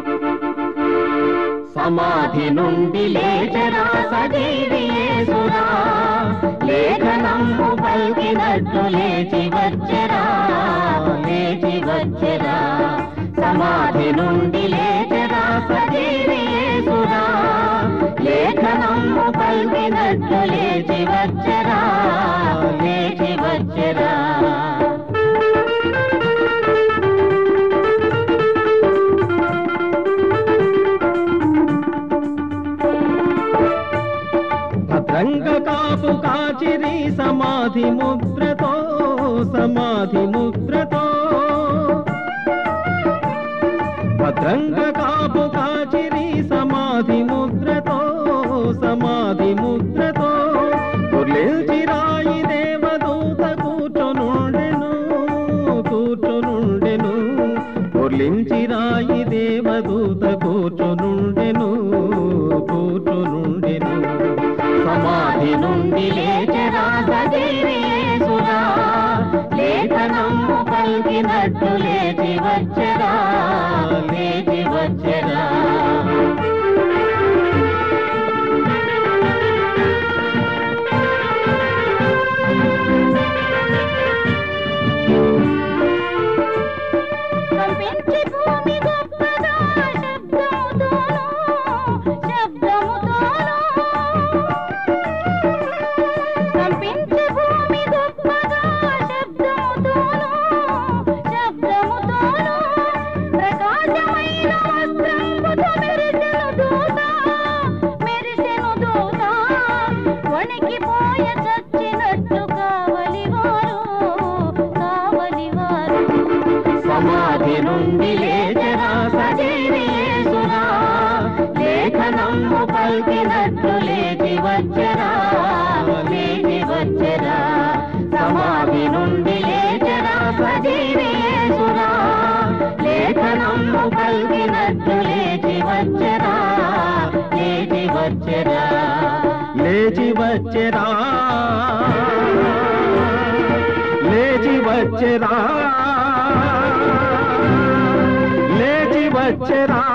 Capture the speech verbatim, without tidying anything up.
సమాధి నుండి లేచరా సజీవి యేసురా, లేఖనము పలికినట్టు లేచి వచ్చెరా, లేచి వచ్చెరా. సమాధి నుండి లేచరా సజీవి యేసురా, లేఖనము పలికినట్టు లేచి వచ్చెరా, లేచి వచ్చెరా. భద్రంగ కాపు కాచిరి సమాధి ముద్రతో, సమాధి ముద్రతో. భద్రంగ కాపు కాచిరి సమాధి ముద్రతో, సమాధి ముద్రతో. పొర్లించిరాయి దేవదూత కూర్చొనుండెను, కూర్చొనుండెను. పొర్లించిరాయి దేవదూత కూర్చొనుండెను, కూర్చొనుండెను. సమాధి నుండి లేచరా సజీవి యేసురా, లేఖనము పలికినట్టు లేచి వచ్చెరా, లేచి వచ్చెరా. కంపించి భూమి గొప్పగా శబ్దముతోను, శబ్దముతోను. కంపించి భూమి గొప్పగా శబ్దముతోను, శబ్దముతోను. ప్రకాశమైన వస్త్రంబుతో మెరిసెను దూత, మెరిసెను దూత. వణికిపోయ చచ్చినట్టు కావలివారు, కావలివారు. సమాధి నుండి లేచరా సజీవి యేసురా, లేఖనము పలికినట్టు లేచి వచ్చెరా, లేచి వచ్చెరా. సమాధి నుండి లేచరా సజీవి యేసురా, లేఖనము పలికినట్టు లేచి వచ్చెరా, లేచి వచ్చెరా, లేచి వచ్చెరా, లేచి వచ్చెరా, లేచి వచ్చెరా.